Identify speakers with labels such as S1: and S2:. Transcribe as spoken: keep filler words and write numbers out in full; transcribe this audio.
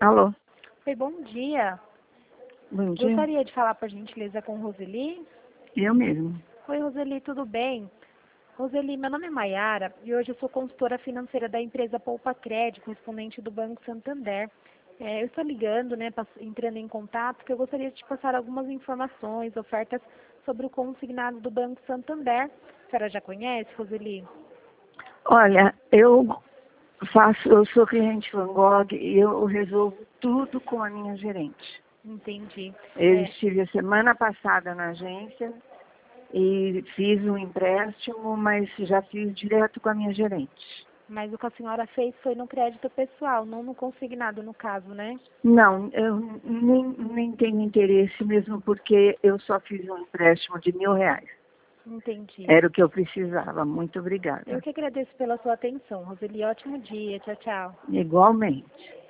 S1: Alô,
S2: Oi, bom dia.
S1: bom dia.
S2: Gostaria de falar, por gentileza, com Roseli.
S1: Eu mesmo.
S2: Oi, Roseli, tudo bem? Roseli, meu nome é Maiara e hoje eu sou consultora financeira da empresa Poupa Crédito, correspondente do Banco Santander. É, eu estou ligando, né, pass- entrando em contato, porque eu gostaria de te passar algumas informações, ofertas sobre o consignado do Banco Santander. A senhora já conhece, Roseli?
S1: Olha, eu faço, eu sou cliente Van Gogh e eu resolvo tudo com a minha gerente.
S2: Entendi.
S1: Eu
S2: É,
S1: estive a semana passada na agência e fiz um empréstimo, mas já fiz direto com a minha gerente.
S2: mas o que a senhora fez foi no crédito pessoal, não no consignado, no caso, né?
S1: Não, eu nem, nem tenho interesse mesmo porque eu só fiz um empréstimo de mil reais.
S2: Entendi.
S1: Era o que eu precisava. Muito
S2: Eu
S1: obrigada.
S2: que agradeço pela sua atenção, Roseli. Ótimo dia. Tchau, tchau.
S1: Igualmente.